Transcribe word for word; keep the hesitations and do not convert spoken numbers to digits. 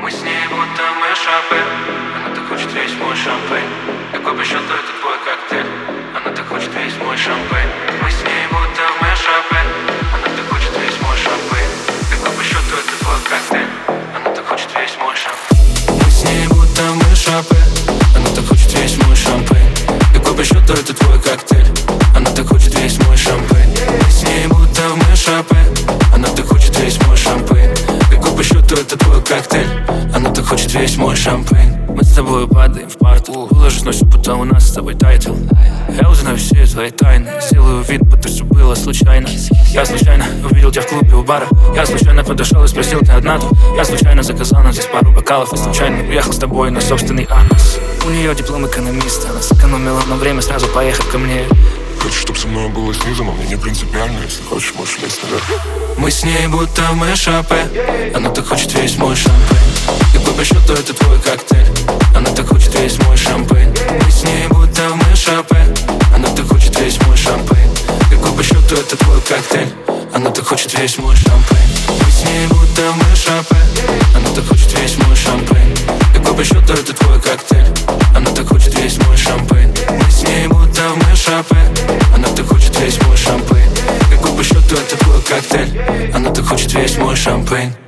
Мы с ней будто мы шопы. Она так хочет весь мой шампейн. Какой по счету это твой коктейль? Она так хочет весь мой шампейн. Мы с ней будто мы шопы. Она так хочет весь мой шампейн. Какой по счету это твой коктейль? Она так хочет весь мой шампейн. Мы с ней будто мы шопы. Она так хочет весь мой шампейн. Какой по счету это твой коктейль? Она так хочет весь мой шампейн. Мы с ней будто мы шопы. Она так хочет весь мой шампейн. Какой по счету это твой коктейль? Она так хочет весь мой шампейн. Мы с тобой падаем в парту. Выложусь ночью, будто у нас с тобой тайтл. Я узнаю все твои тайны. Сделаю вид, будто все было случайно. Я случайно увидел тебя в клубе у бара. Я случайно подошел и спросил, ты одна тут? Я случайно заказал нам здесь пару бокалов. И случайно уехал с тобой на собственный адрес. У нее диплом экономиста. Она сэкономила на время, сразу поехав ко мне. Хочу, чтоб со мной было снизу, но мне не принципиально. Если хочешь, можешь лезть наверх. Мы с ней будто мы шопы. Она так хочет весь мой шампейн. Какой по счету это твой коктейль? Она так хочет весь мой шампейн. Мы с ней будто мы шопы. Она так хочет весь мой шампейн. Какой по счету это твой коктейль? Она так хочет весь мой шампейн. Мы с ней будто мы шопы. Она так хочет весь мой шампейн. Какой по счету это твой коктейль? Она так хочет весь мой шампейн. Мы с ней будто мы шопы. Она так хочет весь мой шампейн. Какой по счету это твой коктейль? Она так хочет весь мой шампейн.